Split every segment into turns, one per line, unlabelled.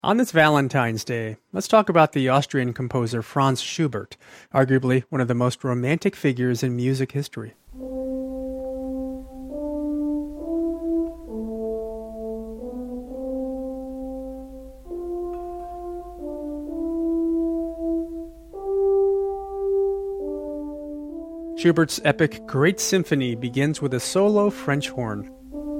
On this Valentine's Day, let's talk about the Austrian composer Franz Schubert, arguably one of the most romantic figures in music history. Schubert's epic Great Symphony begins with a solo French horn.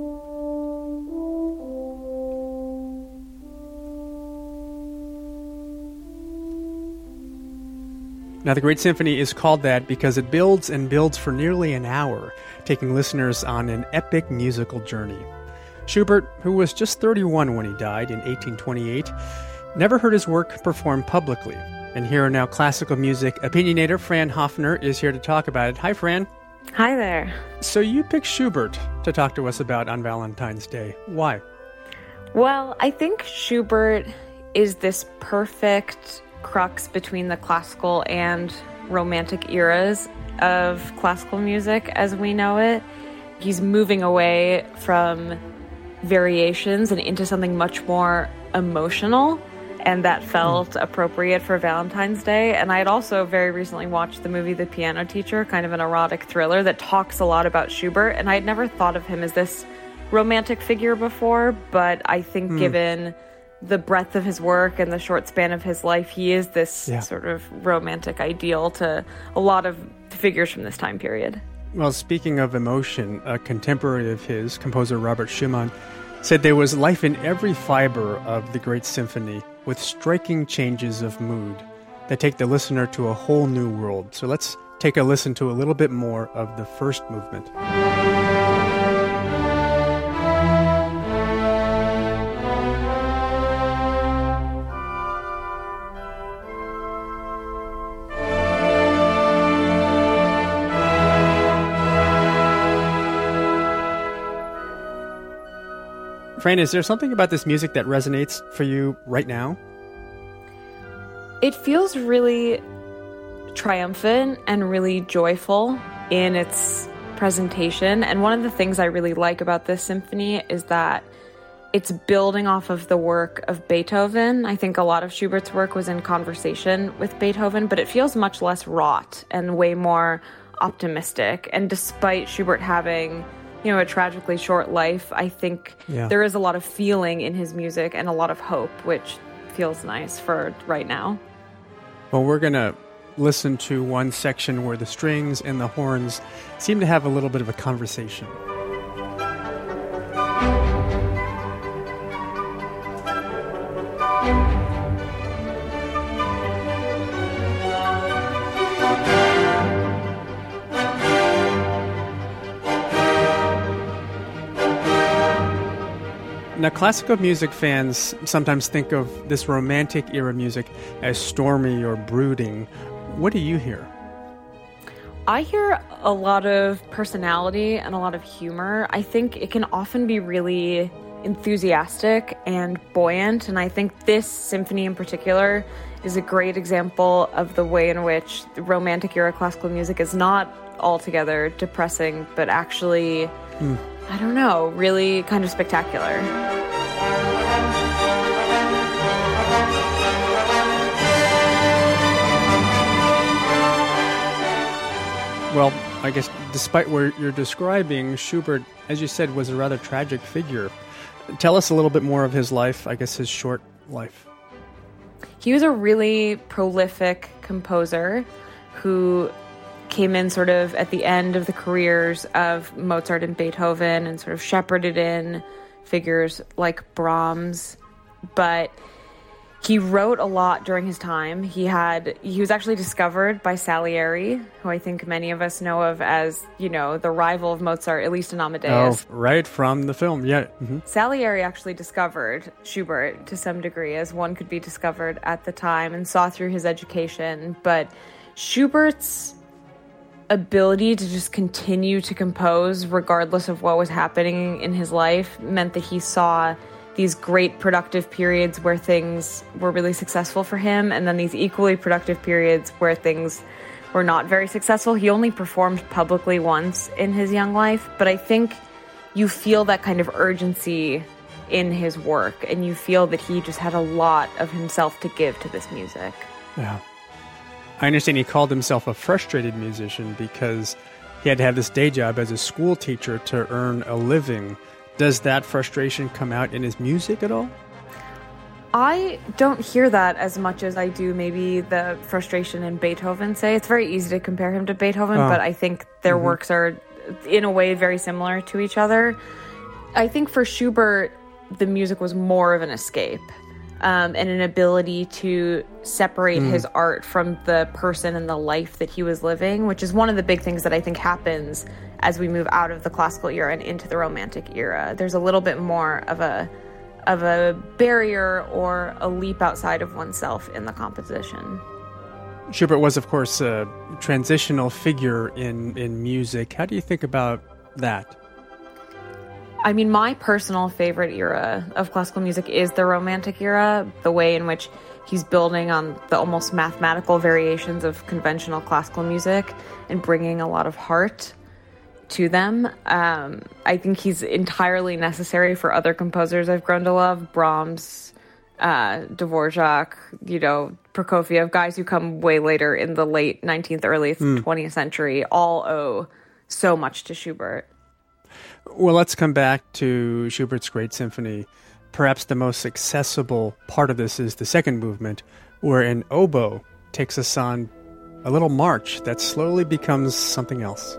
Now, the Great Symphony is called that because it builds and builds for nearly an hour, taking listeners on an epic musical journey. Schubert, who was just 31 when he died in 1828, never heard his work performed publicly. And here now classical music opinionator Fran Hoffner is here to talk about it. Hi, Fran.
Hi there.
So you picked Schubert to talk to us about on Valentine's Day. Why?
Well, I think Schubert is this perfect crux between the classical and romantic eras of classical music as we know it. He's moving away from variations and into something much more emotional, and that felt appropriate for Valentine's Day. And I had also very recently watched the movie The Piano Teacher, kind of an erotic thriller that talks a lot about Schubert, and I had never thought of him as this romantic figure before, but I think given the breadth of his work and the short span of his life, he is this sort of romantic ideal to a lot of figures from this time period.
Well, speaking of emotion, a contemporary of his, composer Robert Schumann, said there was life in every fiber of the Great Symphony, with striking changes of mood that take the listener to a whole new world. So let's take a listen to a little bit more of the first movement. Fran, is there something about this music that resonates for you right now?
It feels really triumphant and really joyful in its presentation. And one of the things I really like about this symphony is that it's building off of the work of Beethoven. I think a lot of Schubert's work was in conversation with Beethoven, but it feels much less wrought and way more optimistic. And despite Schubert having a tragically short life, I think there is a lot of feeling in his music and a lot of hope, which feels nice for right now.
Well, we're going to listen to one section where the strings and the horns seem to have a little bit of a conversation. Now, classical music fans sometimes think of this romantic era music as stormy or brooding. What do you hear?
I hear a lot of personality and a lot of humor. I think it can often be really enthusiastic and buoyant, and I think this symphony in particular is a great example of the way in which the romantic era classical music is not altogether depressing, but actually, I don't know, really kind of spectacular.
Well, I guess despite what you're describing, Schubert, as you said, was a rather tragic figure. Tell us a little bit more of his life, I guess his short life.
He was a really prolific composer who came in sort of at the end of the careers of Mozart and Beethoven and sort of shepherded in figures like Brahms, but he wrote a lot during his time. He was actually discovered by Salieri, who I think many of us know of as, the rival of Mozart, at least in Amadeus.
Oh, right, from the film, yeah. Mm-hmm.
Salieri actually discovered Schubert to some degree, as one could be discovered at the time, and saw through his education. But Schubert's ability to just continue to compose regardless of what was happening in his life meant that he saw these great productive periods where things were really successful for him, and then these equally productive periods where things were not very successful. He only performed publicly once in his young life, but I think you feel that kind of urgency in his work, and you feel that he just had a lot of himself to give to this music.
Yeah. I understand he called himself a frustrated musician because he had to have this day job as a school teacher to earn a living. Does that frustration come out in his music at all?
I don't hear that as much as I do maybe the frustration in Beethoven, say. It's very easy to compare him to Beethoven, but I think their works are, in a way, very similar to each other. I think for Schubert, the music was more of an escape and an ability to separate his art from the person and the life that he was living, which is one of the big things that I think happens as we move out of the classical era and into the Romantic era. There's a little bit more of a barrier or a leap outside of oneself in the composition.
Schubert was, of course, a transitional figure in music. How do you think about that?
I mean, my personal favorite era of classical music is the Romantic era, the way in which he's building on the almost mathematical variations of conventional classical music and bringing a lot of heart to them. I think he's entirely necessary for other composers I've grown to love, Brahms, Dvorak, Prokofiev, guys who come way later in the late 19th, early 20th century, all owe so much to Schubert.
Well, let's come back to Schubert's Great Symphony. Perhaps the most accessible part of this is the second movement, where an oboe takes us on a little march that slowly becomes something else.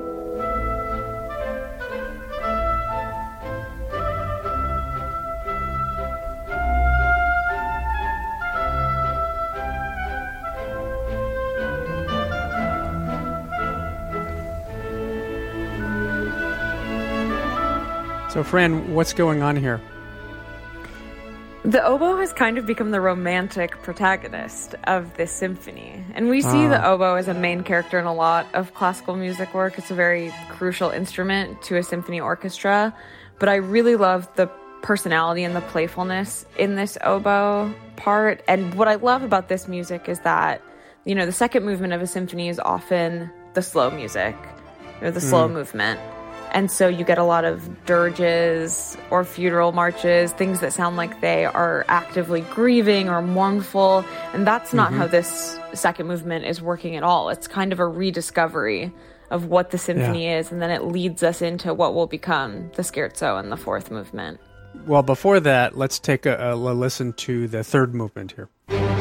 So, Fran, what's going on here?
The oboe has kind of become the romantic protagonist of this symphony. And we see the oboe as a main character in a lot of classical music work. It's a very crucial instrument to a symphony orchestra. But I really love the personality and the playfulness in this oboe part. And what I love about this music is that, the second movement of a symphony is often the slow music, or the slow movement. And so you get a lot of dirges or funeral marches, things that sound like they are actively grieving or mournful. And that's not how this second movement is working at all. It's kind of a rediscovery of what the symphony is, and then it leads us into what will become the scherzo and the fourth movement.
Well, before that, let's take a listen to the third movement here.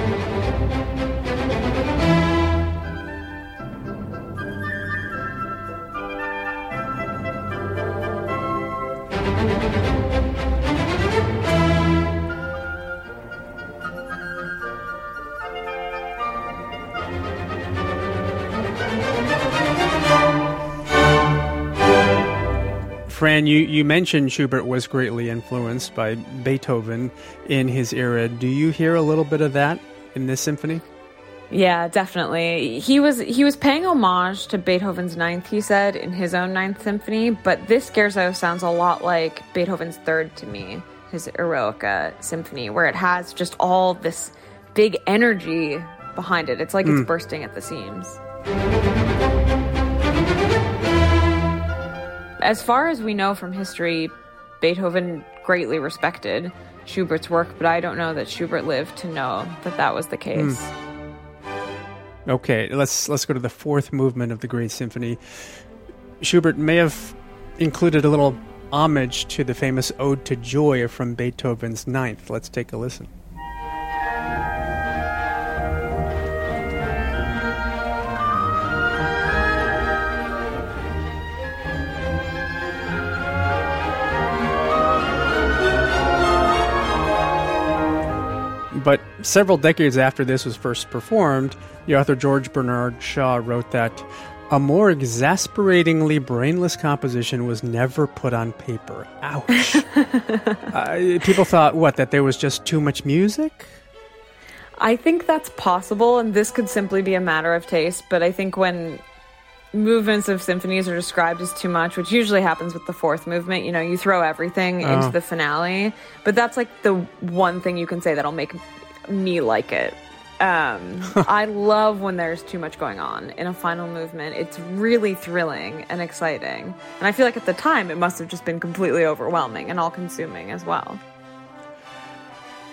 Fran, you mentioned Schubert was greatly influenced by Beethoven in his era. Do you hear a little bit of that in this symphony?
Yeah, definitely. He was paying homage to Beethoven's Ninth, he said, in his own Ninth Symphony, but this scherzo sounds a lot like Beethoven's Third to me, his Eroica Symphony, where it has just all this big energy behind it. It's like it's bursting at the seams. As far as we know from history, Beethoven greatly respected Schubert's work, but I don't know that Schubert lived to know that that was the case.
Okay, let's go to the fourth movement of the Great Symphony. Schubert may have included a little homage to the famous Ode to Joy from Beethoven's Ninth. Let's take a listen. But several decades after this was first performed, the author George Bernard Shaw wrote that a more exasperatingly brainless composition was never put on paper. Ouch. People thought, that there was just too much music?
I think that's possible, and this could simply be a matter of taste, but I think when movements of symphonies are described as too much, which usually happens with the fourth movement, you throw everything into the finale, but that's like the one thing you can say that'll make me like it. I love when there's too much going on in a final movement. It's really thrilling and exciting, and I feel like at the time it must have just been completely overwhelming and all-consuming as well.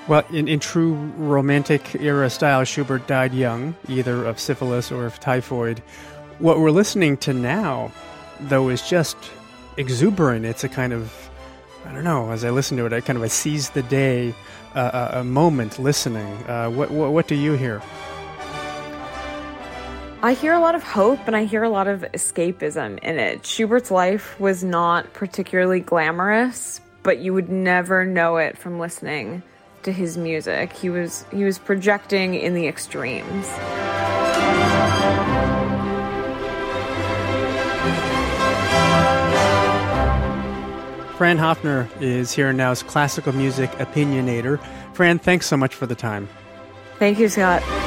Well, in true Romantic era style, Schubert died young, either of syphilis or of typhoid. What we're listening to now, though, is just exuberant. It's a kind of, I don't know, as I listen to it, I kind of a seize the day a moment listening. What do you hear?
I hear a lot of hope and I hear a lot of escapism in it. Schubert's life was not particularly glamorous, but you would never know it from listening to his music. He was projecting in the extremes.
Fran Hoffner is here now as classical music opinionator. Fran, thanks so much for the time.
Thank you, Scott.